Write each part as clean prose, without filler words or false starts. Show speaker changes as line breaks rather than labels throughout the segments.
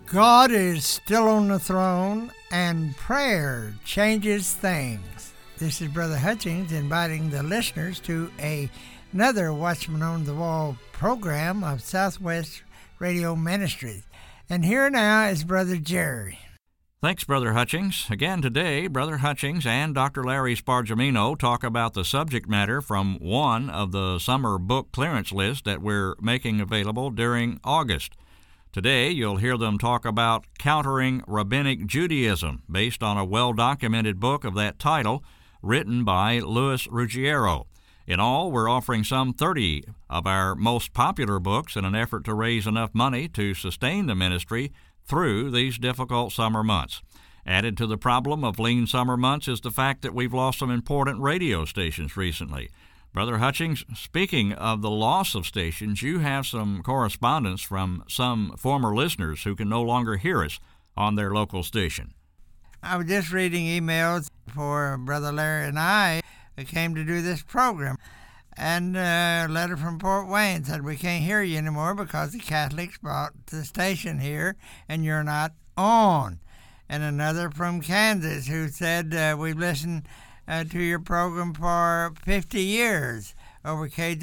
God is still on the throne, and prayer changes things. This is Brother Hutchings inviting the listeners to another Watchman on the Wall program of Southwest Radio Ministries. And here now is Brother Jerry.
Thanks, Brother Hutchings. Again today, Brother Hutchings and Dr. Larry Spargimino talk about the subject matter from one of the summer book clearance lists that we're making available during August. Today, you'll hear them talk about countering Rabbinic Judaism, based on a well-documented book of that title, written by Louis Ruggiero. In all, we're offering some 30 of our most popular books in an effort to raise enough money to sustain the ministry through these difficult summer months. Added to the problem of lean summer months is the fact that we've lost some important radio stations recently. Brother Hutchings, speaking of the loss of stations, you have some correspondence from some former listeners who can no longer hear us on their local station.
I was just reading emails for Brother Larry and I who came to do this program. And a letter from Fort Wayne said, we can't hear you anymore because the Catholics bought the station here and you're not on. And another from Kansas who said, we've listened to your program for 50 years over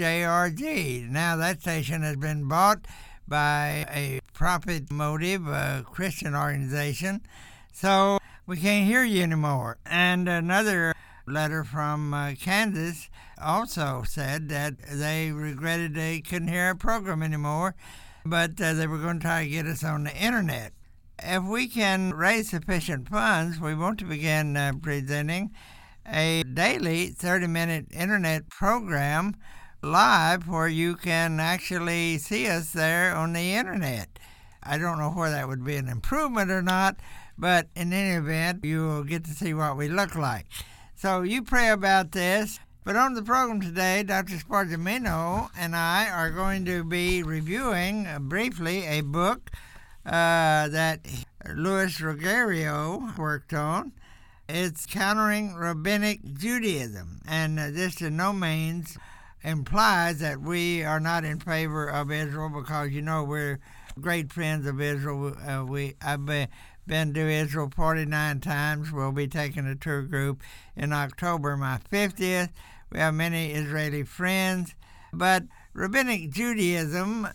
KJRG. Now that station has been bought by a profit motive, a Christian organization, so we can't hear you anymore. And another letter from Kansas also said that they regretted they couldn't hear our program anymore, but they were going to try to get us on the internet. If we can raise sufficient funds, we want to begin presenting a daily 30-minute internet program live where you can actually see us there on the internet. I don't know whether that would be an improvement or not, but in any event, you will get to see what we look like. So you pray about this. But on the program today, Dr. Spargimino and I are going to be reviewing briefly a book that Louis Ruggiero worked on. It's Countering Rabbinic Judaism, and this in no means implies that we are not in favor of Israel, because you know we're great friends of Israel. I've been to Israel 49 times. We'll be taking a tour group in October, my 50th. We have many Israeli friends, but Rabbinic Judaism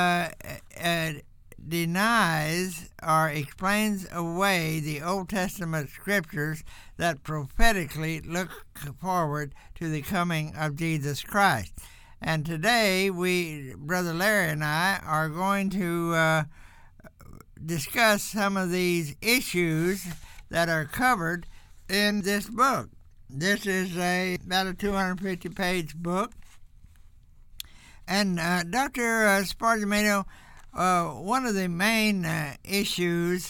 denies or explains away the Old Testament scriptures that prophetically look forward to the coming of Jesus Christ. And today, Brother Larry and I, are going to discuss some of these issues that are covered in this book. This is about a 250-page book. And Dr. Spargimino, one of the main issues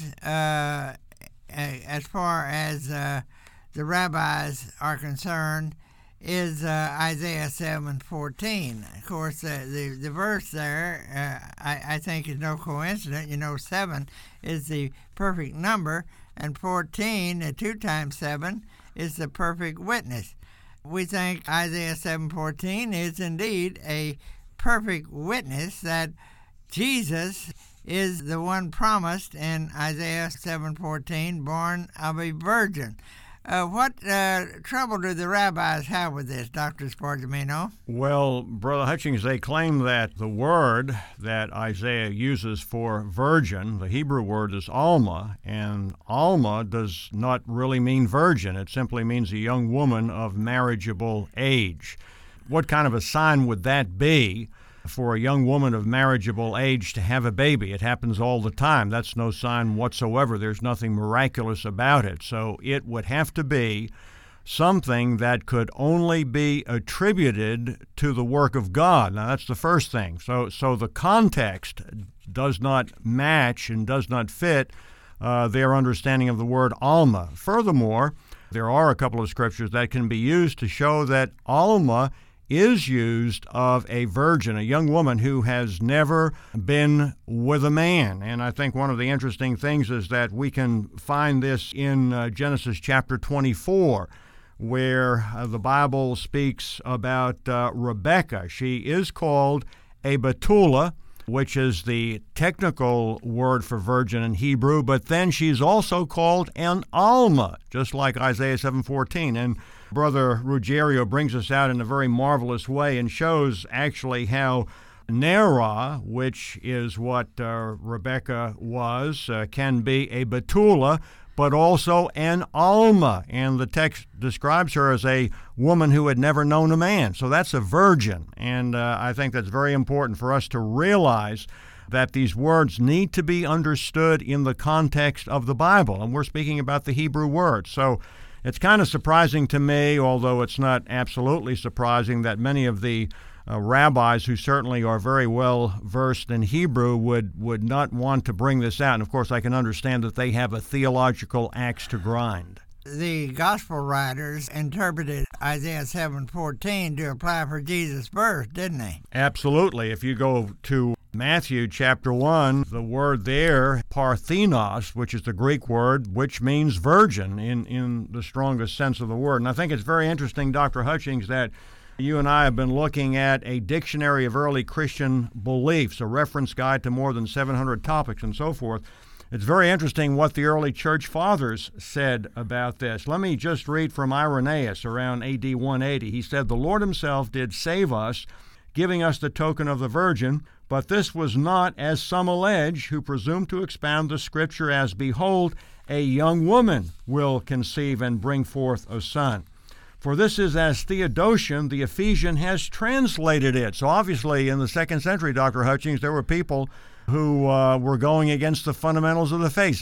as far as the rabbis are concerned is Isaiah 7:14. Of course, the verse there, I think, is no coincidence. You know, 7 is the perfect number, and 14, 2 times 7, is the perfect witness. We think Isaiah 7:14 is indeed a perfect witness that Jesus is the one promised in Isaiah 7:14, born of a virgin. What trouble do the rabbis have with this, Dr. Spargimino?
Well, Brother Hutchings, they claim that the word that Isaiah uses for virgin, the Hebrew word is alma, and alma does not really mean virgin. It simply means a young woman of marriageable age. What kind of a sign would that be for a young woman of marriageable age to have a baby? It happens all the time. That's no sign whatsoever. There's nothing miraculous about it. So it would have to be something that could only be attributed to the work of God. Now, that's the first thing. So the context does not match and does not fit their understanding of the word alma. Furthermore, there are a couple of scriptures that can be used to show that alma is used of a virgin, a young woman who has never been with a man. And I think one of the interesting things is that we can find this in Genesis chapter 24, where the Bible speaks about Rebekah. She is called a Betula, which is the technical word for virgin in Hebrew, but then she's also called an Alma, just like Isaiah 7:14. And Brother Ruggiero brings us out in a very marvelous way and shows actually how Nera, which is what Rebecca was, can be a Betula, but also an Alma. And the text describes her as a woman who had never known a man. So that's a virgin. And I think that's very important for us to realize that these words need to be understood in the context of the Bible. And we're speaking about the Hebrew words. So it's kind of surprising to me, although it's not absolutely surprising, that many of the rabbis who certainly are very well versed in Hebrew would not want to bring this out. And of course, I can understand that they have a theological axe to grind.
The gospel writers interpreted Isaiah 7:14 to apply for Jesus' birth, didn't they?
Absolutely. If you go to Matthew chapter 1, the word there, parthenos, which is the Greek word, which means virgin in the strongest sense of the word. And I think it's very interesting, Dr. Hutchings, that you and I have been looking at a dictionary of early Christian beliefs, a reference guide to more than 700 topics and so forth. It's very interesting what the early church fathers said about this. Let me just read from Irenaeus around AD 180. He said, "The Lord himself did save us, giving us the token of the virgin, but this was not, as some allege, who presume to expound the Scripture as, behold, a young woman will conceive and bring forth a son. For this is as Theodotion, the Ephesian, has translated it." So obviously in the 2nd century, Dr. Hutchings, there were people who were going against the fundamentals of the faith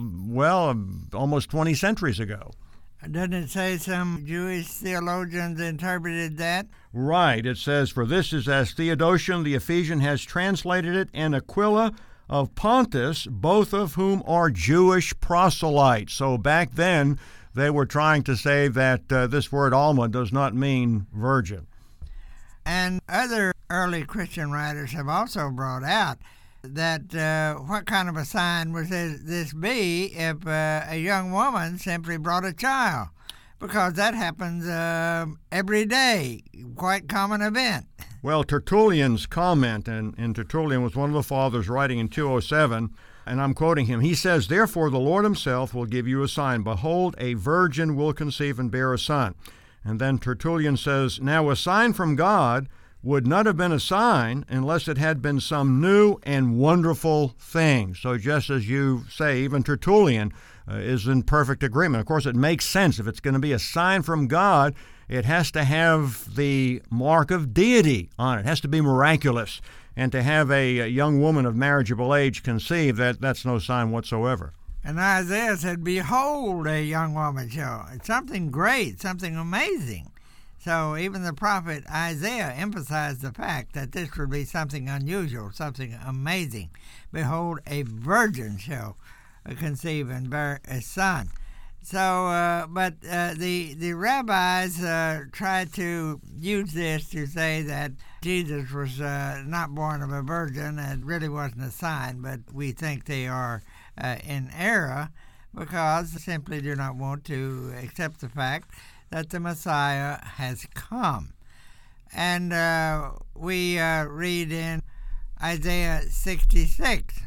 almost 20 centuries ago.
Doesn't it say some Jewish theologians interpreted that?
Right. It says, "For this is as Theodotion, the Ephesian, has translated it, and Aquila of Pontus, both of whom are Jewish proselytes." So back then, they were trying to say that this word Alma does not mean virgin.
And other early Christian writers have also brought out that what kind of a sign would this be if a young woman simply brought a child? Because that happens every day, quite common event.
Well, Tertullian's comment, and Tertullian was one of the fathers writing in 207, and I'm quoting him. He says, "Therefore the Lord himself will give you a sign. Behold, a virgin will conceive and bear a son." And then Tertullian says, "Now a sign from God would not have been a sign unless it had been some new and wonderful thing." So just as you say, even Tertullian is in perfect agreement. Of course, it makes sense. If it's going to be a sign from God, it has to have the mark of deity on it. It has to be miraculous. And to have a young woman of marriageable age conceive, that's no sign whatsoever.
And Isaiah said, "Behold, a young woman shall." It's something great, something amazing. So even the prophet Isaiah emphasized the fact that this would be something unusual, something amazing. "Behold, a virgin shall conceive and bear a son." So, but the rabbis tried to use this to say that Jesus was not born of a virgin. It really wasn't a sign, but we think they are in error because they simply do not want to accept the fact that the Messiah has come. And we read in Isaiah 66,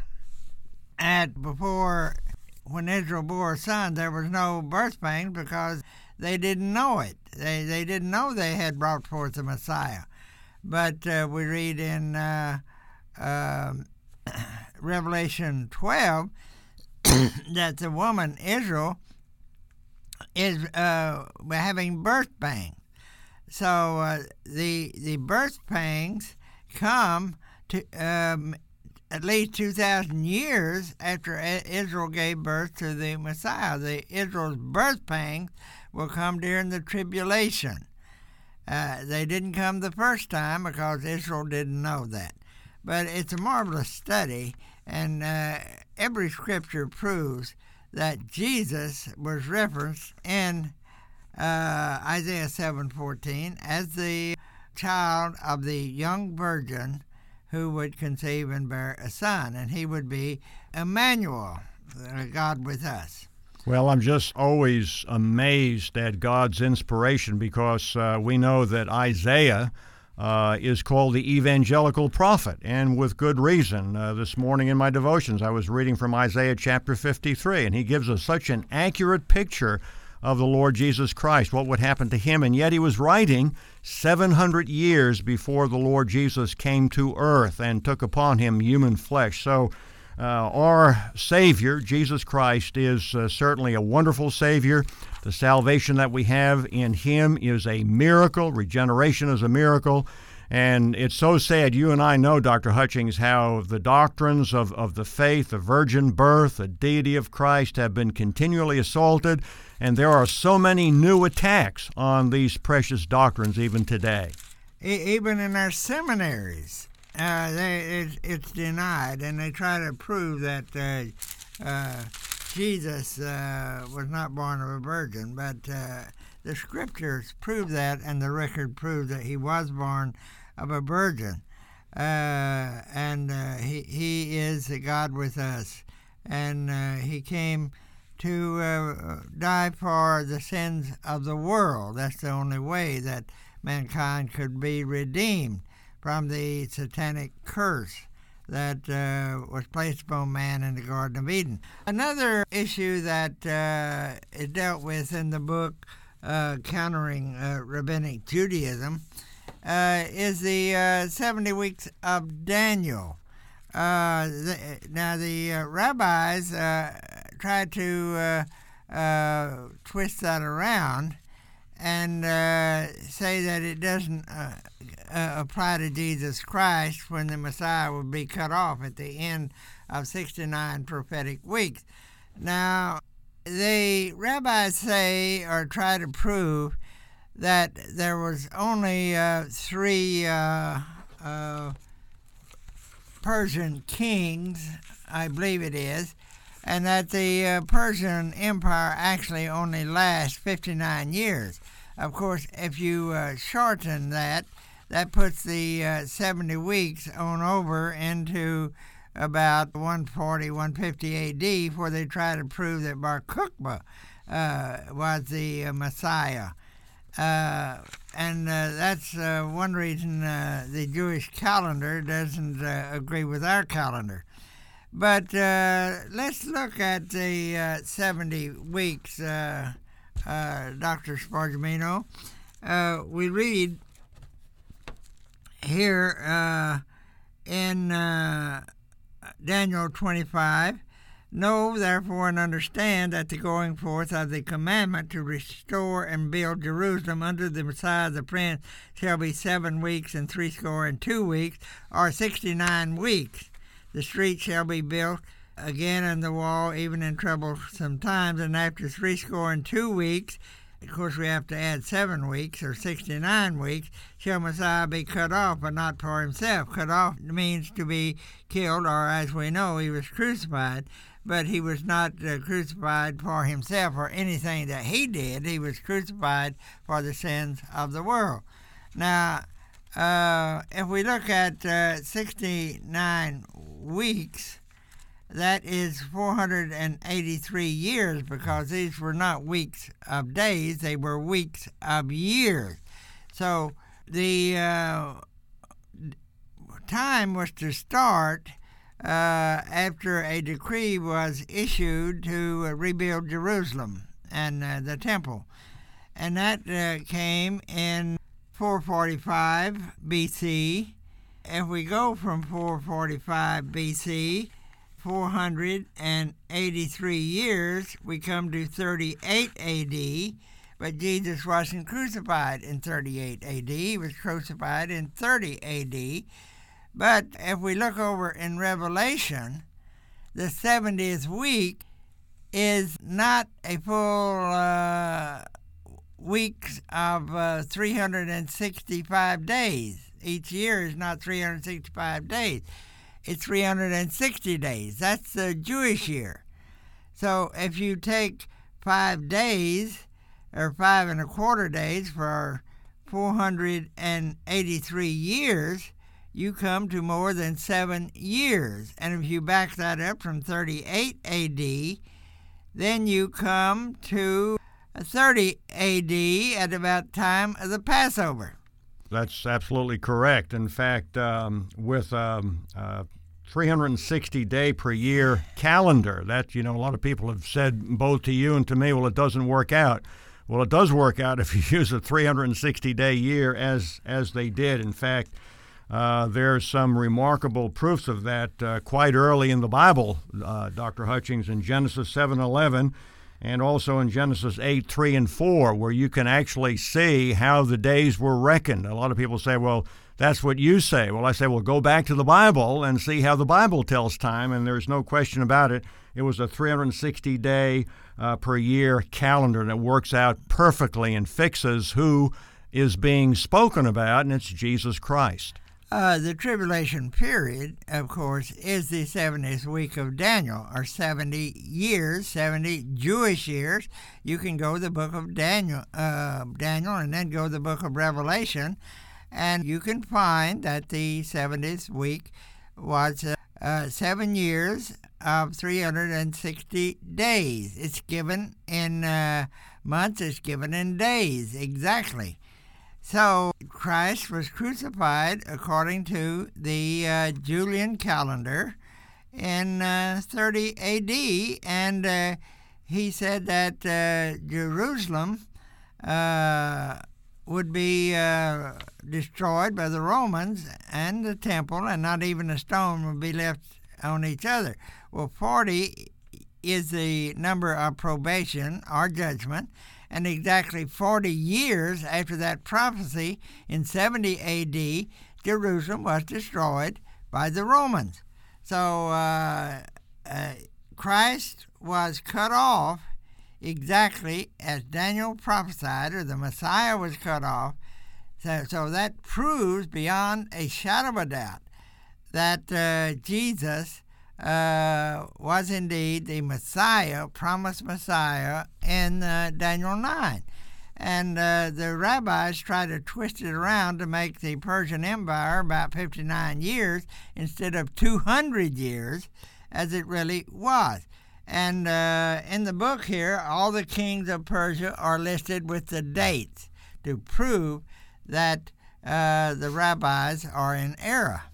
when Israel bore a son, there was no birth pains because they didn't know it. They didn't know they had brought forth the Messiah. But we read in Revelation 12 that the woman Israel is having birth pangs. So the birth pangs come to at least 2,000 years after Israel gave birth to the Messiah. Israel's birth pangs will come during the tribulation. They didn't come the first time because Israel didn't know that. But it's a marvelous study, and every scripture proves that Jesus was referenced in Isaiah 7:14 as the child of the young virgin who would conceive and bear a son, and he would be Emmanuel, God with us.
Well, I'm just always amazed at God's inspiration because we know that Isaiah is called the evangelical prophet, and with good reason. This morning in my devotions, I was reading from Isaiah chapter 53, and he gives us such an accurate picture of the Lord Jesus Christ, what would happen to him, and yet he was writing 700 years before the Lord Jesus came to earth and took upon him human flesh. So our Savior, Jesus Christ, is certainly a wonderful Savior. The salvation that we have in him is a miracle. Regeneration is a miracle. And it's so sad. You and I know, Dr. Hutchings, how the doctrines of the faith, the virgin birth, the deity of Christ have been continually assaulted, and there are so many new attacks on these precious doctrines even today.
Even in our seminaries, it's denied, and they try to prove that Jesus was not born of a virgin, but the scriptures prove that, and the record proves that he was born of a virgin, and he is God with us, and he came to die for the sins of the world. That's the only way that mankind could be redeemed from the satanic curse that was placed upon man in the Garden of Eden. Another issue that is dealt with in the book Countering Rabbinic Judaism is the 70 weeks of Daniel. Now the rabbis tried to twist that around and say that it doesn't apply to Jesus Christ when the Messiah would be cut off at the end of 69 prophetic weeks. Now, the rabbis say or try to prove that there was only 3 Persian kings, I believe it is, and that the Persian Empire actually only lasts 59 years. Of course, if you shorten that, that puts the 70 weeks on over into about 140, 150 A.D., where they try to prove that Bar Kokhba was the Messiah. And that's one reason the Jewish calendar doesn't agree with our calendar. But let's look at the 70 weeks, Dr. Spargimino. We read here in Daniel 25, "Know therefore and understand that the going forth of the commandment to restore and build Jerusalem under the Messiah the Prince shall be 7 weeks and 62 weeks, or 69 weeks. The street shall be built again and the wall, even in troublesome times, and after 62 weeks," of course we have to add 7 weeks, or 69 weeks, "shall Messiah be cut off, but not for himself." Cut off means to be killed, or as we know, he was crucified, but he was not crucified for himself or anything that he did. He was crucified for the sins of the world. Now, if we look at 69 weeks, that is 483 years, because these were not weeks of days, they were weeks of years. So the time was to start after a decree was issued to rebuild Jerusalem and the temple. And that came in 445 BC. If we go from 445 BC, 483 years, we come to 38 A.D., but Jesus wasn't crucified in 38 A.D., he was crucified in 30 A.D., but if we look over in Revelation, the 70th week is not a full weeks of 365 days. Each year is not 365 days. It's 360 days. That's the Jewish year. So if you take 5 days, or 5 1/4 days for 483 years, you come to more than 7 years. And if you back that up from 38 A.D., then you come to 30 A.D. at about time of the Passover.
That's absolutely correct. In fact, with 360-day per year calendar, that, a lot of people have said both to you and to me, well, it doesn't work out. Well, it does work out if you use a 360-day year as they did. In fact, there's some remarkable proofs of that quite early in the Bible, Dr. Hutchings, in Genesis 7:11, and also in Genesis 8:3 and 4, where you can actually see how the days were reckoned. A lot of people say, well, that's what you say. Well, I say, well, go back to the Bible and see how the Bible tells time, and there's no question about it. It was a 360-day per year calendar, and it works out perfectly and fixes who is being spoken about, and it's Jesus Christ.
The tribulation period, of course, is the 70th week of Daniel, or 70 years, 70 Jewish years. You can go to the book of Daniel, and then go to the book of Revelation, and you can find that the 70th week was 7 years of 360 days. It's given in months, it's given in days, exactly. So Christ was crucified according to the Julian calendar in 30 A.D., and he said that Jerusalem would be destroyed by the Romans and the temple, and not even a stone would be left on each other. Well, 40 is the number of probation or judgment, and exactly 40 years after that prophecy, in 70 A.D., Jerusalem was destroyed by the Romans. So Christ was cut off exactly as Daniel prophesied, or the Messiah was cut off. So that proves beyond a shadow of a doubt that Jesus was indeed the Messiah, promised Messiah, in Daniel 9. And the rabbis try to twist it around to make the Persian Empire about 59 years instead of 200 years, as it really was. And in the book here, all the kings of Persia are listed with the dates to prove that the rabbis are in error.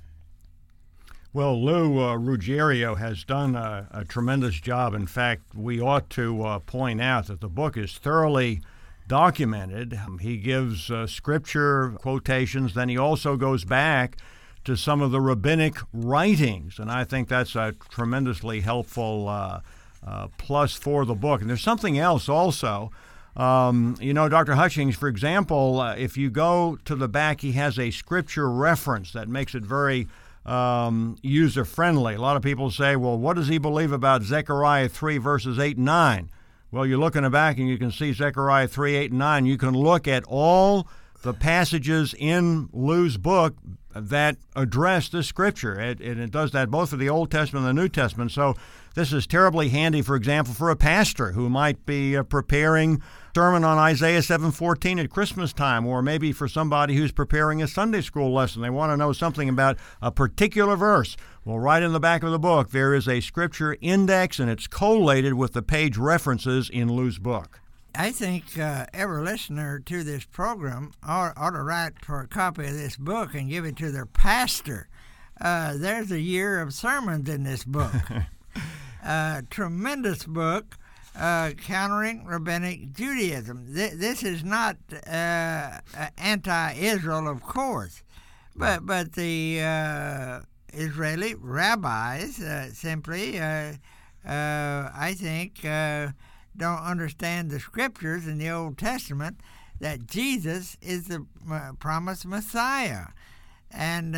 Well, Lou Ruggiero has done a tremendous job. In fact, we ought to point out that the book is thoroughly documented. He gives scripture quotations, then he also goes back to some of the rabbinic writings, and I think that's a tremendously helpful plus for the book. And there's something else also. Dr. Hutchings, for example, if you go to the back, he has a scripture reference that makes it very user-friendly. A lot of people say, well, what does he believe about Zechariah 3, verses 8 and 9? Well, you look in the back and you can see Zechariah 3, 8, and 9. You can look at all the passages in Lou's book that address this scripture. And it does that both for the Old Testament and the New Testament. So this is terribly handy, for example, for a pastor who might be preparing a sermon on Isaiah 7:14 at Christmas time, or maybe for somebody who's preparing a Sunday school lesson. They want to know something about a particular verse. Well, right in the back of the book, there is a scripture index, and it's collated with the page references in Lou's book.
I think every listener to this program ought to write for a copy of this book and give it to their pastor. There's a year of sermons in this book. Tremendous book, Countering Rabbinic Judaism. This is not anti-Israel, of course, but the Israeli rabbis simply, I think, don't understand the scriptures in the Old Testament that Jesus is the promised Messiah. And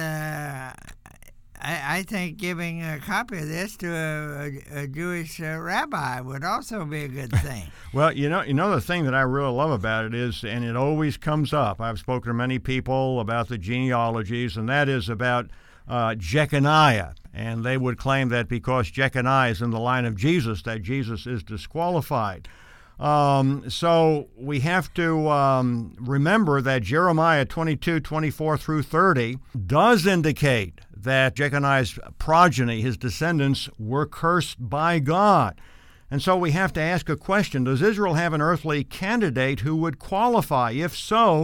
I think giving a copy of this to a Jewish rabbi would also be a good thing.
Well, the thing that I really love about it is, and it always comes up, I've spoken to many people about the genealogies, and that is about Jeconiah. And they would claim that because Jeconiah is in the line of Jesus, that Jesus is disqualified. So we have to remember that Jeremiah 22:24 through 30 does indicate that Jeconiah's progeny, his descendants, were cursed by God. And so we have to ask a question: does Israel have an earthly candidate who would qualify? If so,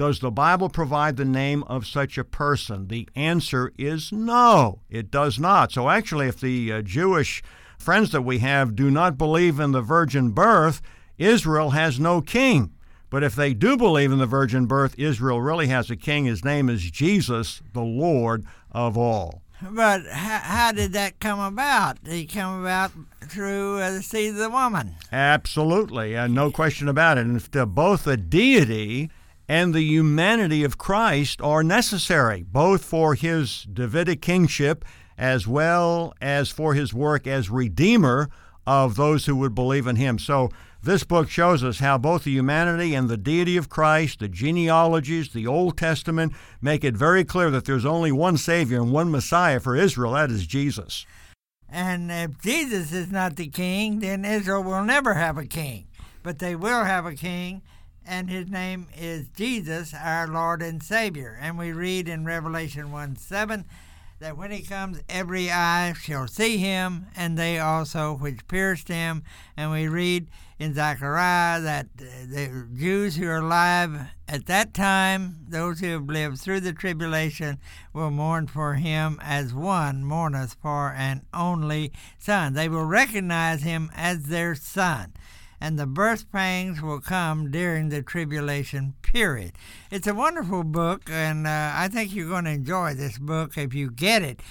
Does the Bible provide the name of such a person? The answer is no, it does not. So actually, if the Jewish friends that we have do not believe in the virgin birth, Israel has no king. But if they do believe in the virgin birth, Israel really has a king. His name is Jesus, the Lord of all.
But how did that come about? Did he come about through the seed of the woman?
Absolutely, no question about it. And both the deity and the humanity of Christ are necessary, both for his Davidic kingship as well as for his work as Redeemer of those who would believe in him. So this book shows us how both the humanity and the deity of Christ, the genealogies, the Old Testament, make it very clear that there's only one Savior and one Messiah for Israel. That is Jesus.
And if Jesus is not the king, then Israel will never have a king. But they will have a king, and his name is Jesus, our Lord and Savior. And we read in Revelation 1:7 that when he comes, every eye shall see him, and they also which pierced him. And we read in Zechariah that the Jews who are alive at that time, those who have lived through the tribulation, will mourn for him as one mourneth for an only son. They will recognize him as their son. And the birth pangs will come during the tribulation period. It's a wonderful book, and I think you're going to enjoy this book if you get it.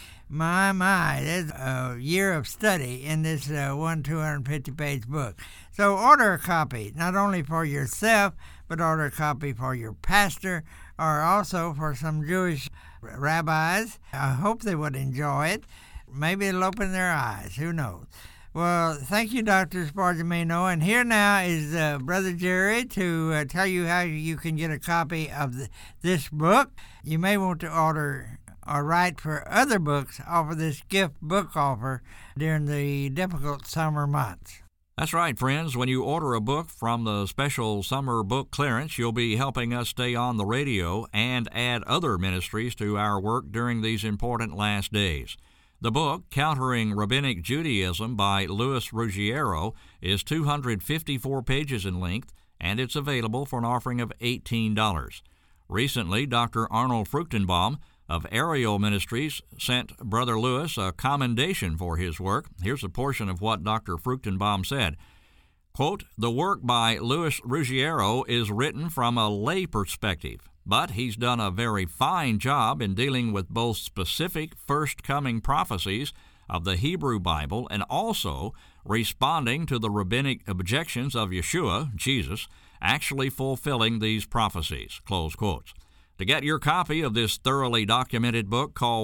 My, there's a year of study in this 250-page book. So order a copy, not only for yourself, but order a copy for your pastor, or also for some Jewish rabbis. I hope they would enjoy it. Maybe it'll open their eyes. Who knows? Well, thank you, Dr. Spargimino. And here now is Brother Jerry to tell you how you can get a copy of this book. You may want to order or write for other books off of this gift book offer during the difficult summer months.
That's right, friends. When you order a book from the special summer book clearance, you'll be helping us stay on the radio and add other ministries to our work during these important last days. The book, Countering Rabbinic Judaism by Louis Ruggiero, is 254 pages in length, and it's available for an offering of $18. Recently, Dr. Arnold Fruchtenbaum of Ariel Ministries sent Brother Louis a commendation for his work. Here's a portion of what Dr. Fruchtenbaum said. Quote, "The work by Louis Ruggiero is written from a lay perspective, but he's done a very fine job in dealing with both specific first-coming prophecies of the Hebrew Bible and also responding to the rabbinic objections of Yeshua, Jesus, actually fulfilling these prophecies." Close quotes. To get your copy of this thoroughly documented book, call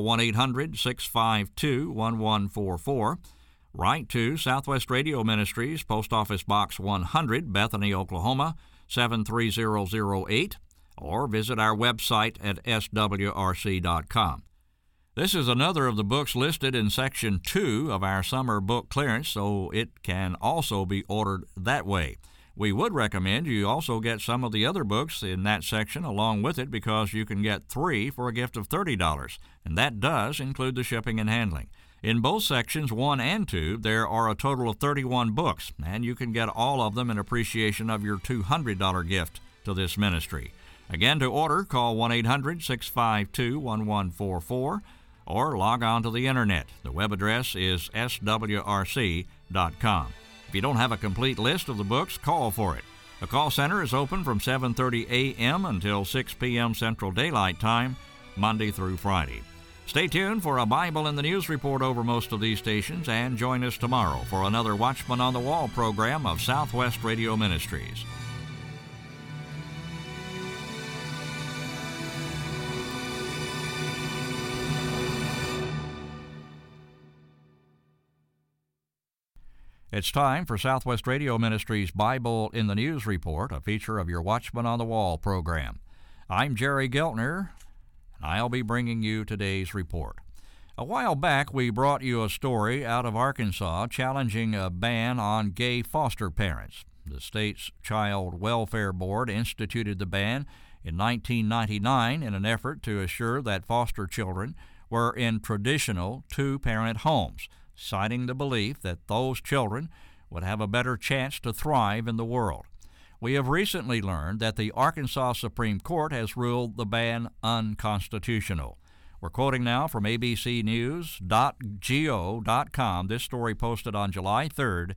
1-800-652-1144. Write to Southwest Radio Ministries, Post Office Box 100, Bethany, Oklahoma, 73008, or visit our website at swrc.com. This is another of the books listed in Section 2 of our summer book clearance, so it can also be ordered that way. We would recommend you also get some of the other books in that section along with it because you can get 3 for a gift of $30, and that does include the shipping and handling. In both sections 1 and 2, there are a total of 31 books, and you can get all of them in appreciation of your $200 gift to this ministry. Again, to order, call 1-800-652-1144 or log on to the Internet. The web address is swrc.com. If you don't have a complete list of the books, call for it. The call center is open from 7:30 a.m. until 6 p.m. Central Daylight Time, Monday through Friday. Stay tuned for a Bible in the News report over most of these stations, and join us tomorrow for another Watchman on the Wall program of Southwest Radio Ministries. It's time for Southwest Radio Ministries' Bible in the News report, a feature of your Watchman on the Wall program. I'm Jerry Geltner, and I'll be bringing you today's report. A while back, we brought you a story out of Arkansas challenging a ban on gay foster parents. The state's Child Welfare Board instituted the ban in 1999 in an effort to assure that foster children were in traditional two-parent homes, citing the belief that those children would have a better chance to thrive in the world. we have recently learned that the Arkansas Supreme Court has ruled the ban unconstitutional. We're quoting now from abcnews.go.com, this story posted on July 3,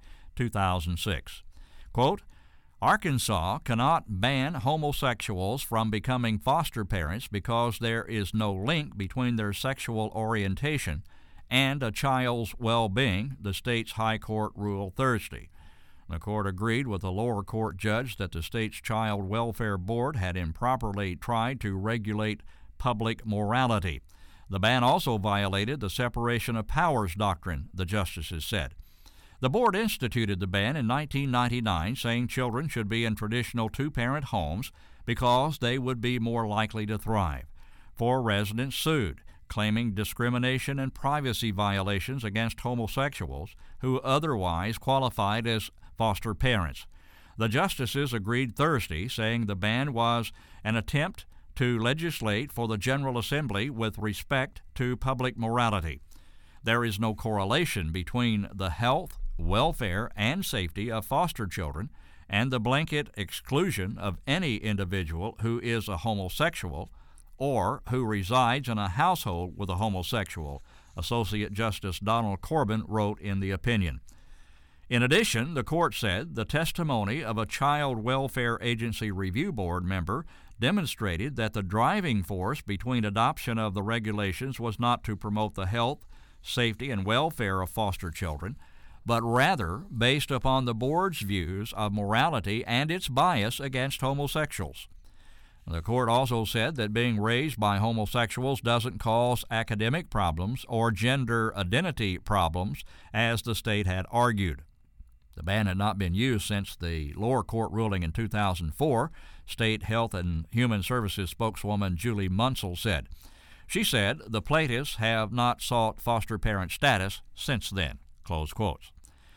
2006. Quote, Arkansas cannot ban homosexuals from becoming foster parents because there is no link between their sexual orientation and a child's well-being, the state's high court ruled Thursday. The court agreed with a lower court judge that the state's Child Welfare Board had improperly tried to regulate public morality. The ban also violated the separation of powers doctrine, the justices said. The board instituted the ban in 1999, saying children should be in traditional two-parent homes because they would be more likely to thrive. 4 residents sued, claiming discrimination and privacy violations against homosexuals who otherwise qualified as foster parents. The justices agreed Thursday, saying the ban was an attempt to legislate for the General Assembly with respect to public morality. There is no correlation between the health, welfare, and safety of foster children and the blanket exclusion of any individual who is a homosexual or who resides in a household with a homosexual, Associate Justice Donald Corbin wrote in the opinion. In addition, the court said the testimony of a Child Welfare Agency Review Board member demonstrated that the driving force between adoption of the regulations was not to promote the health, safety, and welfare of foster children, but rather based upon the board's views of morality and its bias against homosexuals. The court also said that being raised by homosexuals doesn't cause academic problems or gender identity problems, as the state had argued. The ban had not been used since the lower court ruling in 2004, State Health and Human Services spokeswoman Julie Munsell said. She said the plaintiffs have not sought foster parent status since then, close quotes.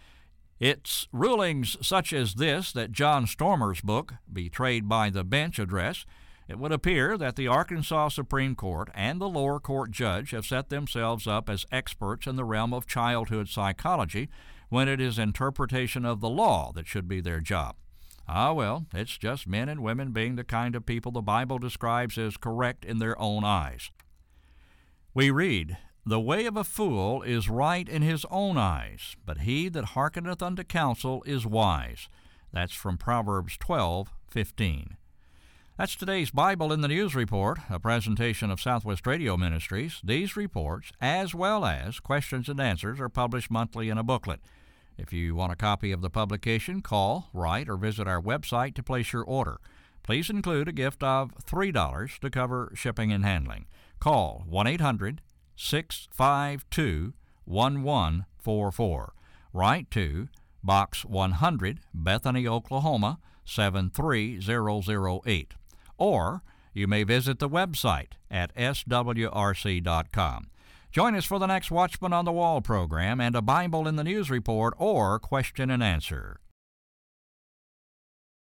It's rulings such as this that John Stormer's book, Betrayed by the Bench, address. It would appear that the Arkansas Supreme Court and the lower court judge have set themselves up as experts in the realm of childhood psychology when it is interpretation of the law that should be their job. Well, it's just men and women being the kind of people the Bible describes as correct in their own eyes. We read, The way of a fool is right in his own eyes, but he that hearkeneth unto counsel is wise. That's from Proverbs 12:15. That's today's Bible in the News Report, a presentation of Southwest Radio Ministries. These reports, as well as questions and answers, are published monthly in a booklet. If you want a copy of the publication, call, write, or visit our website to place your order. Please include a gift of $3 to cover shipping and handling. Call 1-800-652-1144. Write to Box 100, Bethany, Oklahoma, 73008. Or you may visit the website at swrc.com. Join us for the next Watchman on the Wall program and a Bible in the News Report or question and answer.